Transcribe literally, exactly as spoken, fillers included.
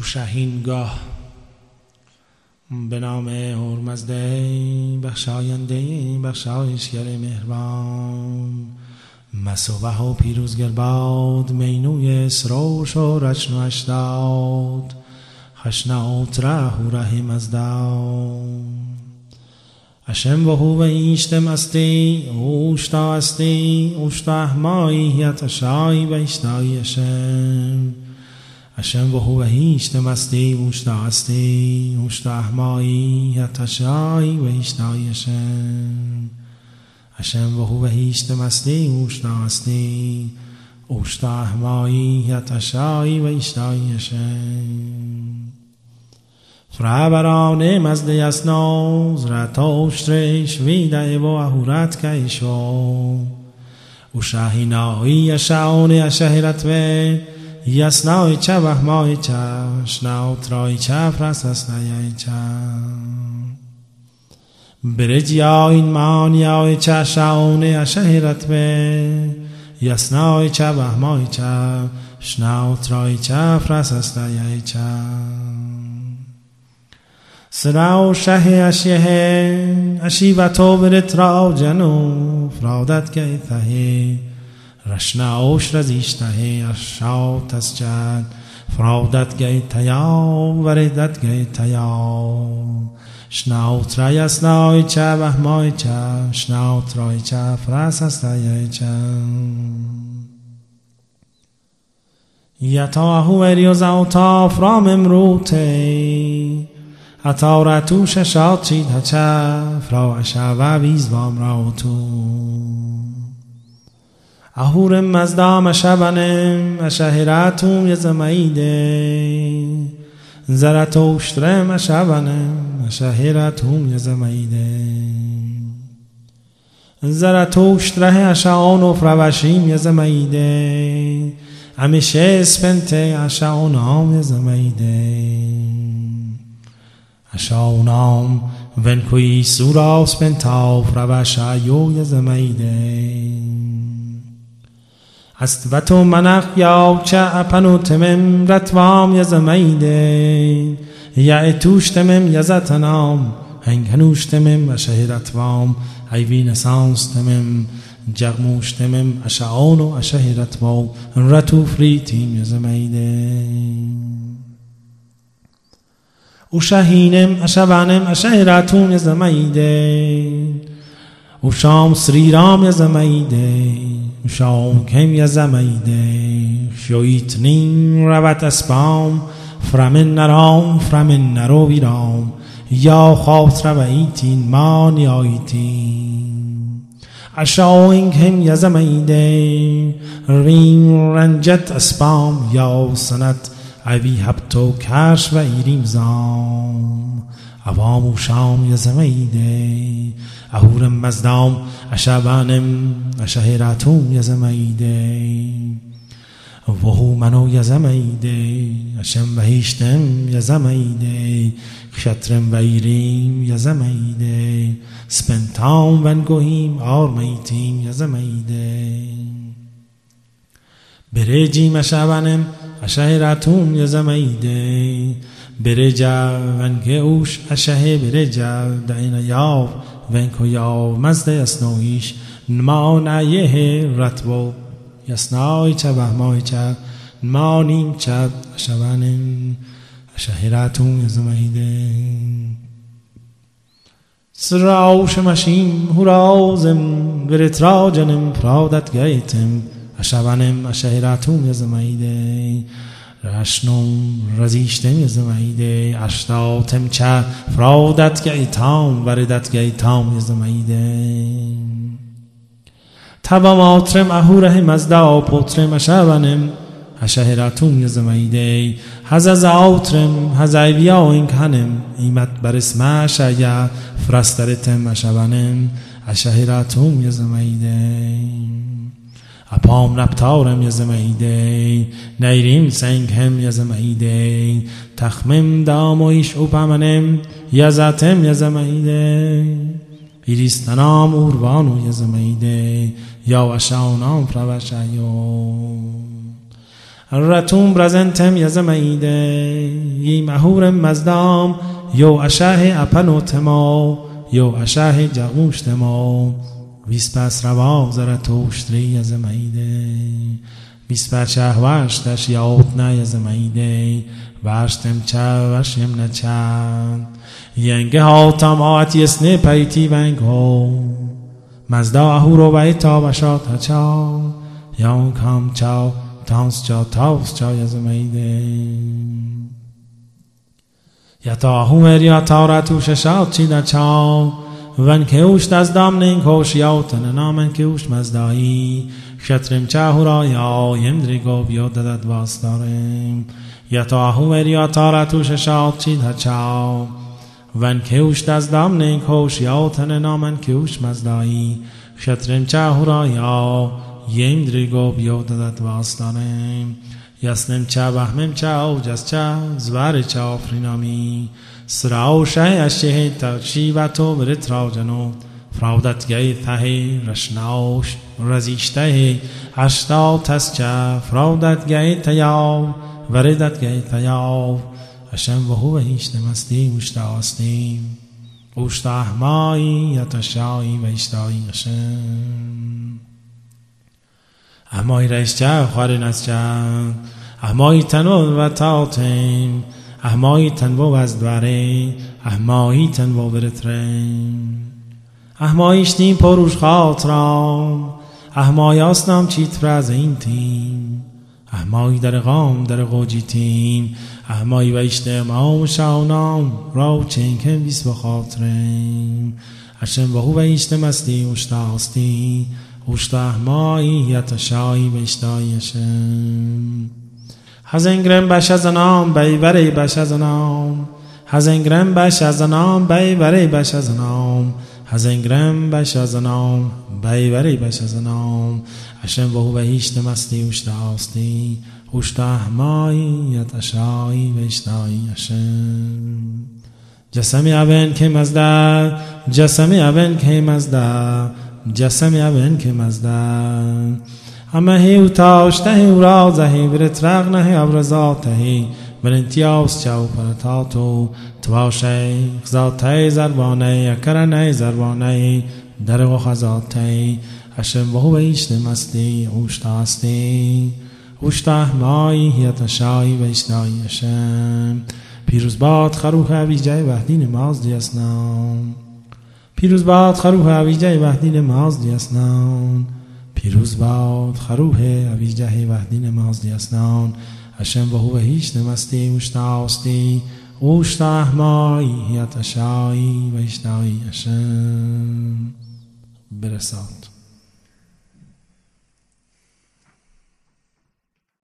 شهینگاه به نام هرمزده بخشاینده بخشایشگر مهربان، مسوبه و پیروزگر باد مینوی سروش و رچن و اشداد، خشنات ره و رحم از داد اشم و هو ایشتم استی اوشتا استی اوشتا احمایی یتشای و اشتای اشم اشم و هو ایشتم استی اوشتا استی اوشتا احمایی یتشای و اشتای اشم اشم و هو ایشتم استی اوشتا استی اوشتا احمایی یتشای و اشتای اشم فرابرانه مزده یسناز رتاشترش ویده و اهورت کشو و شاهینایی یشعون یشهرت و یسنای چه وحمای چه شناوت رای چه فرس اسنای چه برج این مانیای چه شعون یشهرت و یسنای چه وحمای چه شناوت رای چه فرس اسنای چه سراو شه اشیه اشیوتو برت را جنو فرادت که ته رشناوش رزیشته اشاوت از جد فرادت که تیا وردت که تیا شناوت رای اسنای چه وحمای چه شناوت رای چه فرس استای چه یتا اهو اریوز اوتا فرام امروته اتارتو ششات چید هچه فراش و ویزوام را تو اهورم مزدام شبنم اشهراتوم یزمایده زرتوشترم شبنم اشهراتوم یزمایده زرتوشتره اشعان و فروشیم یزمایده همیشه اسپنته اشعانام یزمایده اشاونام ونکوی سوراس پنتاف روشایو یزمایده استوتو منخ یاو چه اپنو تمم رتوام یزمایده یعتوش تمم یزتنام هنگنوش تمم اشهرتوام حیوین سانس تمم جغموش تمم اشعانو اشهرتوام رتو فریتیم یزمایده او شهینم اشبانم اشهراتون یزمایده او شام سریرام یزمایده او شام کم یزمایده شویتنین روت اسپام فرمن نرام فرمن نرو ویرام یا خاط رویتین ما نیایتین اشاوین کم یزمایده رین رنجت اسپام یا سنت اوی هبتو کرش و ایریم زام عوام و شام یزمایده اهورم مزدام اشبانم اشهراتوم یزمایده وهو منو یزمایده اشم و هیشتم یزمایده کشترم و ایریم یزمایده سپنتام ونگوهیم آرمیتیم یزمایده برجیم اشبانم اشهراتوم یزمایده برجا ونکه اوش اشهه برجا دعین یاو ونکو یاو مزده یسنویش نما نایه رتبو یسنای چه وحمای چه نما نیم چه اشوانم اشهراتوم یزمایده سراوش مشیم هرازم برت را جنم پرادت گیتم اشوانم اشهراتوم یزمایده رشنم رزیشتم یزمایده اشتاتم چه فرادت گیتام وردت گیتام یزمایده تباماترم اهوره مزدا پوترم اشوانم اشهراتوم یزمایده هزز آوترم هزایویا اینکنم ایمت بر اسم شیا فرسترتم اشوانم اشهراتوم یزمایده اپام ربطارم یزمایده نیریم سنگ هم یزمایده تخمم دامویش اوپامنم یزتم یزمایده ایریستنام اوروانو یزمایده یا وشاونام فروشایو رتوم برزنتم یزمایده ی مهورم مزدام یو اشاه اپنوتما یو اشاه جغوشتما ویسپس روا زرتوشتری یزمایده ویسپس شهوشتش یاوتنا یزمایده واشتم چا وشم نچند ینگه ها تام آت یسنه پیتی ونگو مزدا اهورو بیتا بشات چا یاون کام چاو تانس چا تاوس چا یزمایده یا تا هومر یا تا رتوش شاد چیده چا ون که اوشت از دام نین کوش یاوتن نامن که اوش مزدایی شترم چا هورا یا یمدریگو بیو ددد واستارم یا تا هومر یا تا رتوش شاد چیده چا ون که اوشت از دام نین کوش یاوتن نامن که اوش مزدایی شترم چا هورا یا یمدریگو بیو ددد واستارم یسنم چا بهمم چا اوجس چا زوار چا فرینامی سراو شه اششه ترشی و تو برت راو جنو فرودت گئی ته رشناوش رزیشته اشتاو تس چا فرودت گئی تیاو وردت گئی تیاو اشم و هو هیشت مستی وشتا آستیم وشتا احمایی یتشایی و اشتایی اشم احمای رئیس چا خوارن از چا احمای تنو و تاوتیم احمای تنو از دواره احمای تنو برترم احمایشتیم پروش خاطرام احمای آسنام چیت فرز این تیم احمای در غام در غوجی تیم احمای و اجتماع شاونام راو چنکم بیس و خاطرم اشم و هو و اجتمستی اشتاستی اشتا احمایی یتشایی و اشتایی اشم هزنگرم بش از نام بی بری بش از نام هزنگرم بش از نام بی بری بش از نام هزنگرم بش از نام بی بری بش از نام اشم و هو هیشت مستی اشتا آستی اشتا احمایی یتشایی و اشتایی اشم جسمی ابن که مزده جسمی ابن که مزده جسمی ابن که مزده همه هیو تاشته هیو رازه هی برت رغنه هی ابرزاته هی برنتیاوس چاو پرتاتو تواشه خزاته زربانه اکرنه زربانه درغو خزاته اشم وهو ایشت مستی اوشتاستی اوشتا احمایی هیتشایی و اشتایی اشم پیروز باد خروح اویجه وحدی نماز دی اسنام پیروز باد خروح اویجه وحدی نماز دی اسنام پیروز باد خروح اویجه وحدی نماز دی اسنام اشم وهو هیچ نمستی اوشتاستی اوشتا احمایی هیتشایی و اشتایی اشم برساد.